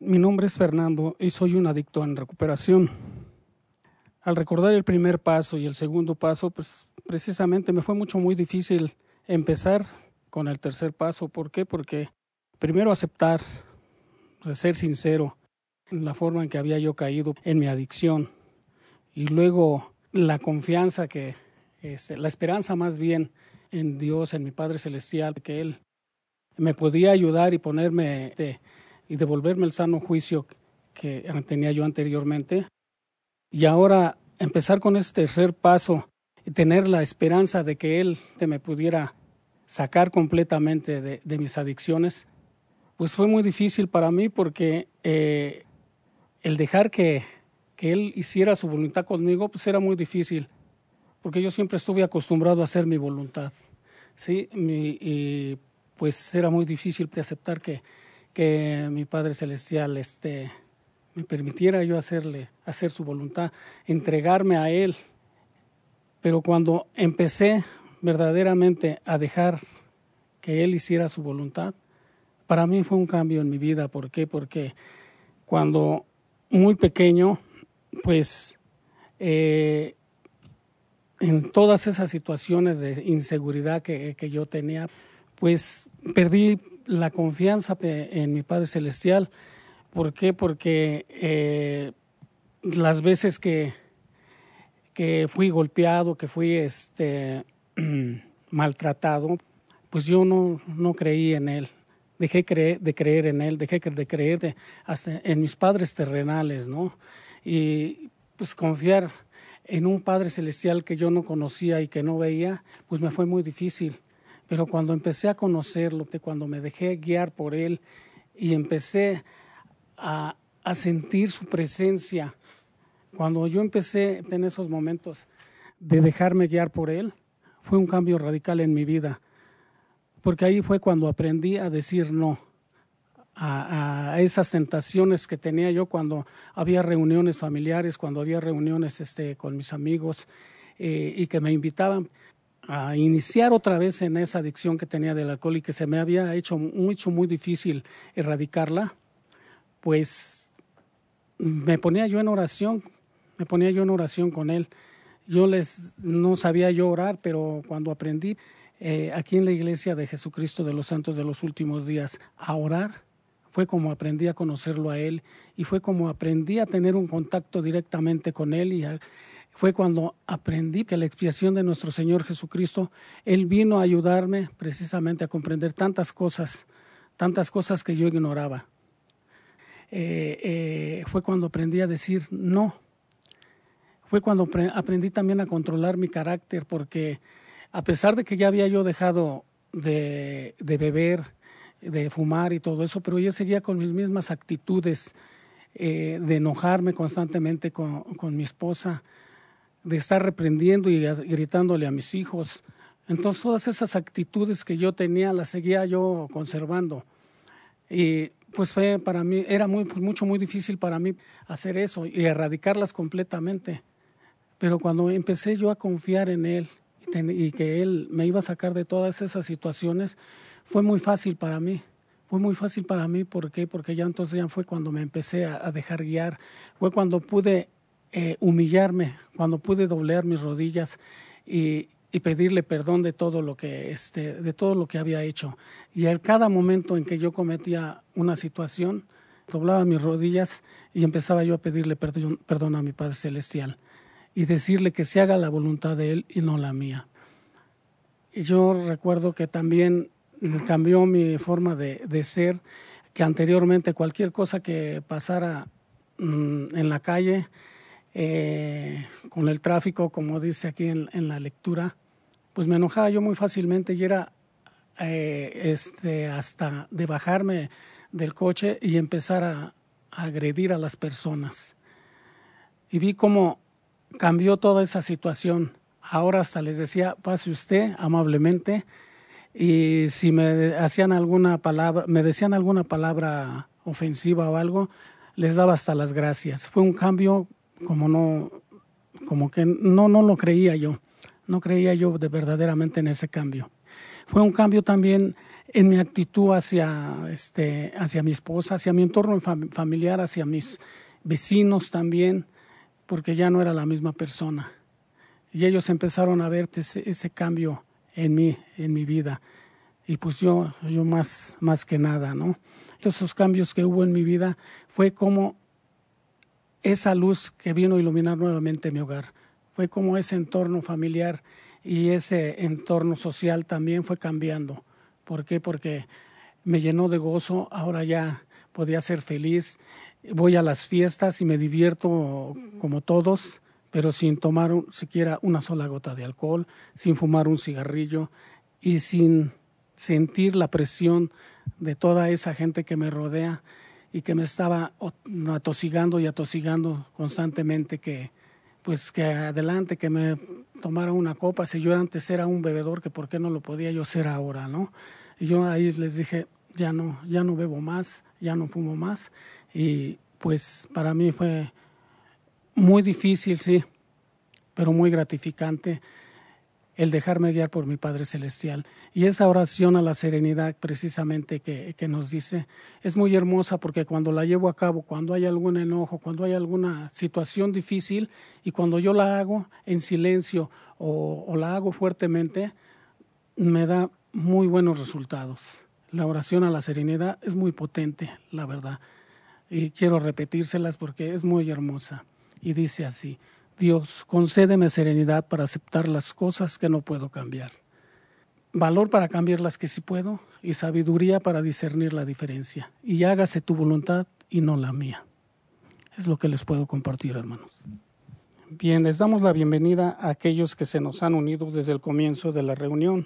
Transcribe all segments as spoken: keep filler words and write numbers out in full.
Mi nombre es Fernando y soy un adicto en recuperación. Al recordar el primer paso y el segundo paso, pues precisamente me fue mucho muy difícil empezar con el tercer paso. ¿Por qué? Porque primero aceptar, ser sincero en la forma en que había yo caído en mi adicción, y luego la confianza que, este, la esperanza más bien en Dios, en mi Padre Celestial, que Él me podía ayudar y ponerme de, y devolverme el sano juicio que tenía yo anteriormente. Y ahora empezar con este tercer paso y tener la esperanza de que Él te me pudiera sacar completamente de, de mis adicciones, pues fue muy difícil para mí porque eh, el dejar que, que Él hiciera su voluntad conmigo, pues era muy difícil, porque yo siempre estuve acostumbrado a hacer mi voluntad, ¿sí? Mi, y pues era muy difícil de aceptar que, que mi Padre Celestial este, me permitiera yo hacerle, hacer su voluntad, entregarme a Él. Pero cuando empecé verdaderamente a dejar que Él hiciera su voluntad, para mí fue un cambio en mi vida. ¿Por qué? Porque cuando muy pequeño, pues eh, en todas esas situaciones de inseguridad que, que yo tenía, pues perdí la confianza en mi Padre Celestial. ¿Por qué? Porque eh, las veces que, que fui golpeado, que fui este, maltratado, pues yo no, no creí en Él. Dejé creer, de creer en Él, dejé de creer de, hasta en mis padres terrenales, ¿no? Y pues confiar en un Padre Celestial que yo no conocía y que no veía, pues me fue muy difícil. Pero cuando empecé a conocerlo, cuando me dejé guiar por Él y empecé a, a sentir su presencia, cuando yo empecé en esos momentos de dejarme guiar por Él, fue un cambio radical en mi vida. Porque ahí fue cuando aprendí a decir no a, a esas tentaciones que tenía yo cuando había reuniones familiares, cuando había reuniones este, con mis amigos eh, y que me invitaban a iniciar otra vez en esa adicción que tenía del alcohol y que se me había hecho mucho, muy difícil erradicarla. Pues me ponía yo en oración, me ponía yo en oración con Él. Yo les, no sabía yo orar, pero cuando aprendí eh, aquí en la Iglesia de Jesucristo de los Santos de los Últimos Días a orar, fue como aprendí a conocerlo a Él y fue como aprendí a tener un contacto directamente con Él, y a, fue cuando aprendí que la expiación de nuestro Señor Jesucristo, Él vino a ayudarme precisamente a comprender tantas cosas, tantas cosas que yo ignoraba. Eh, eh, fue cuando aprendí a decir no. Fue cuando pre- aprendí también a controlar mi carácter, porque a pesar de que ya había yo dejado de, de beber, de fumar y todo eso, pero yo seguía con mis mismas actitudes, eh, de enojarme constantemente con, con mi esposa, de estar reprendiendo y gritándole a mis hijos. Entonces todas esas actitudes que yo tenía las seguía yo conservando. Y pues fue para mí, era muy, mucho, muy difícil para mí hacer eso y erradicarlas completamente. Pero cuando empecé yo a confiar en Él y, ten, y que Él me iba a sacar de todas esas situaciones, fue muy fácil para mí. Fue muy fácil para mí. ¿Por qué? Porque ya entonces ya fue cuando me empecé a, a dejar guiar. Fue cuando pude eh, humillarme, cuando pude doblear mis rodillas y, y pedirle perdón de todo lo que este, de todo lo que había hecho. Y a cada momento en que yo cometía una situación, doblaba mis rodillas y empezaba yo a pedirle perdón, perdón a mi Padre Celestial y decirle que se haga la voluntad de Él y no la mía. Y yo recuerdo que también cambió mi forma de, de ser, que anteriormente cualquier cosa que pasara mmm, en la calle, eh, con el tráfico, como dice aquí en, en la lectura, pues me enojaba yo muy fácilmente y era eh, este, hasta de bajarme del coche y empezar a, a agredir a las personas. Y vi cómo cambió toda esa situación. Ahora hasta les decía, pase usted amablemente, y si me hacían alguna palabra, me decían alguna palabra ofensiva o algo, les daba hasta las gracias. Fue un cambio como no, como que no, no lo creía yo, no creía yo de verdaderamente en ese cambio. Fue un cambio también en mi actitud hacia, este, hacia mi esposa, hacia mi entorno fam- familiar, hacia mis vecinos también, porque ya no era la misma persona. Y ellos empezaron a ver ese, ese cambio en mí, en mi vida. Y pues yo, yo más, más que nada, ¿no? Esos cambios que hubo en mi vida fue como esa luz que vino a iluminar nuevamente mi hogar. Fue como ese entorno familiar y ese entorno social también fue cambiando. ¿Por qué? Porque me llenó de gozo, ahora ya podía ser feliz. Voy a las fiestas y me divierto como todos, pero sin tomar un, siquiera una sola gota de alcohol, sin fumar un cigarrillo y sin sentir la presión de toda esa gente que me rodea y que me estaba atosigando y atosigando constantemente que pues que adelante, que me tomara una copa, si yo antes era un bebedor, que por qué no lo podía yo ser ahora, ¿no? Y yo ahí les dije, ya no, ya no bebo más, ya no fumo más, y pues para mí fue muy difícil, sí, pero muy gratificante el dejarme guiar por mi Padre Celestial. Y esa oración a la serenidad precisamente que, que nos dice es muy hermosa, porque cuando la llevo a cabo, cuando hay algún enojo, cuando hay alguna situación difícil, y cuando yo la hago en silencio o, o la hago fuertemente, me da muy buenos resultados. La oración a la serenidad es muy potente, la verdad, y quiero repetírselas porque es muy hermosa. Y dice así: Dios, concédeme serenidad para aceptar las cosas que no puedo cambiar, valor para cambiar las que sí puedo, y sabiduría para discernir la diferencia. Y hágase tu voluntad y no la mía. Es lo que les puedo compartir, hermanos. Bien, les damos la bienvenida a aquellos que se nos han unido desde el comienzo de la reunión.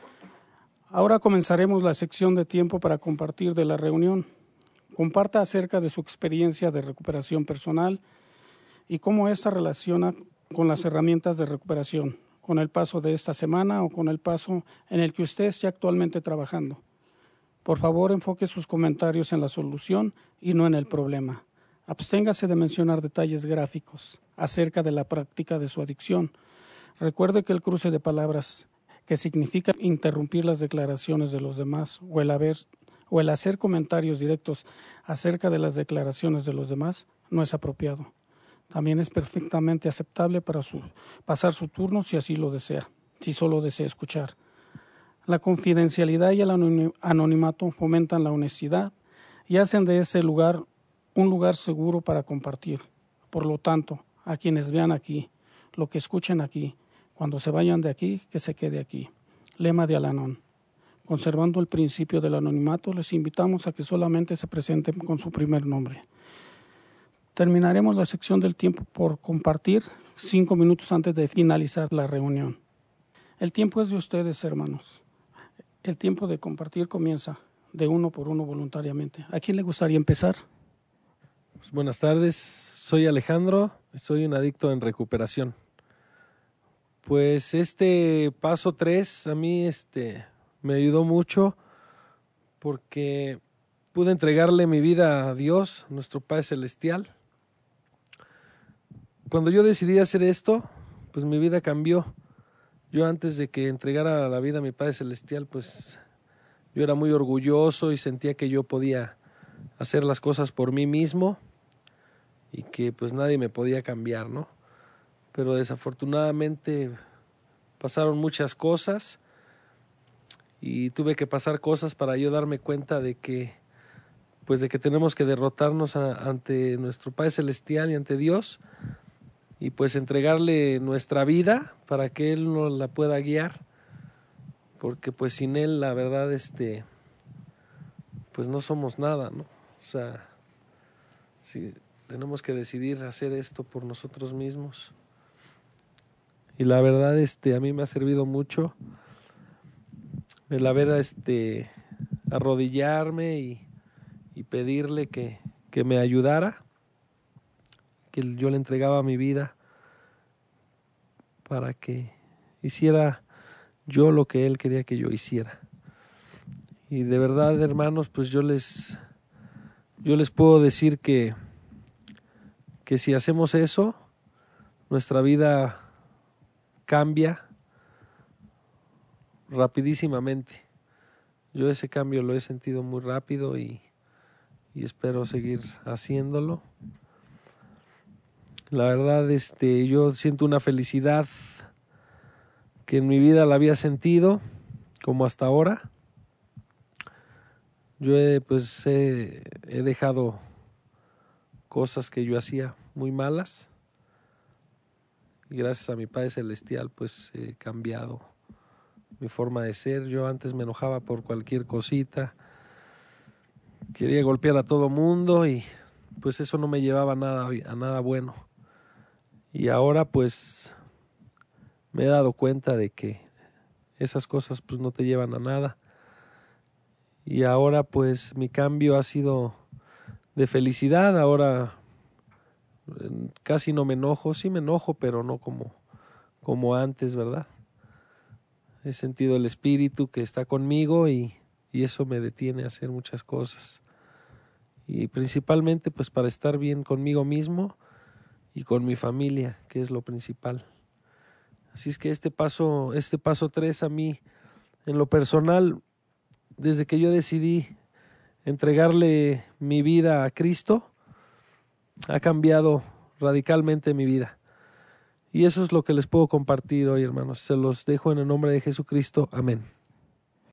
Ahora comenzaremos la sección de tiempo para compartir de la reunión. Comparta acerca de su experiencia de recuperación personal y cómo esta relaciona con las herramientas de recuperación, con el paso de esta semana o con el paso en el que usted esté actualmente trabajando. Por favor, enfoque sus comentarios en la solución y no en el problema. Absténgase de mencionar detalles gráficos acerca de la práctica de su adicción. Recuerde que el cruce de palabras, que significa interrumpir las declaraciones de los demás o el haber o el hacer comentarios directos acerca de las declaraciones de los demás, no es apropiado. También es perfectamente aceptable para su, pasar su turno si así lo desea, si solo desea escuchar. La confidencialidad y el anonimato fomentan la honestidad y hacen de ese lugar un lugar seguro para compartir. Por lo tanto, a quienes vean aquí, lo que escuchen aquí, cuando se vayan de aquí, que se quede aquí. Lema de Al-Anon. Conservando el principio del anonimato, les invitamos a que solamente se presenten con su primer nombre. Terminaremos la sección del tiempo por compartir cinco minutos antes de finalizar la reunión. El tiempo es de ustedes, hermanos. El tiempo de compartir comienza de uno por uno voluntariamente. ¿A quién le gustaría empezar? Pues buenas tardes, soy Alejandro, soy un adicto en recuperación. Pues este paso tres a mí este, me ayudó mucho porque pude entregarle mi vida a Dios, nuestro Padre Celestial. Cuando yo decidí hacer esto, pues mi vida cambió. Yo antes de que entregara la vida a mi Padre Celestial, pues yo era muy orgulloso y sentía que yo podía hacer las cosas por mí mismo y que pues nadie me podía cambiar, ¿no? Pero desafortunadamente pasaron muchas cosas y tuve que pasar cosas para yo darme cuenta de que pues de que tenemos que derrotarnos a, ante nuestro Padre Celestial y ante Dios y pues entregarle nuestra vida para que Él nos la pueda guiar, porque pues sin Él la verdad este pues no somos nada, ¿no? O sea, sí, tenemos que decidir hacer esto por nosotros mismos. Y la verdad este a mí me ha servido mucho el haber este arrodillarme y, y pedirle que, que me ayudara, que yo le entregaba mi vida para que hiciera yo lo que Él quería que yo hiciera. Y de verdad, hermanos, pues yo les yo les puedo decir que que si hacemos eso, nuestra vida cambia rapidísimamente. Yo ese cambio lo he sentido muy rápido y, y espero seguir haciéndolo. La verdad, este, yo siento una felicidad que en mi vida la había sentido como hasta ahora. Yo he, pues he, he dejado cosas que yo hacía muy malas y gracias a mi Padre Celestial pues he cambiado mi forma de ser. Yo antes me enojaba por cualquier cosita, quería golpear a todo mundo y pues eso no me llevaba a nada, a nada bueno. Y ahora pues me he dado cuenta de que esas cosas pues no te llevan a nada. Y ahora pues mi cambio ha sido de felicidad. Ahora casi no me enojo, sí me enojo, pero no como, como antes, ¿verdad? He sentido el Espíritu que está conmigo y, y eso me detiene a hacer muchas cosas. Y principalmente pues para estar bien conmigo mismo y con mi familia, que es lo principal. Así es que este paso, este paso tres a mí, en lo personal, desde que yo decidí entregarle mi vida a Cristo, ha cambiado radicalmente mi vida. Y eso es lo que les puedo compartir hoy, hermanos. Se los dejo en el nombre de Jesucristo. Amén.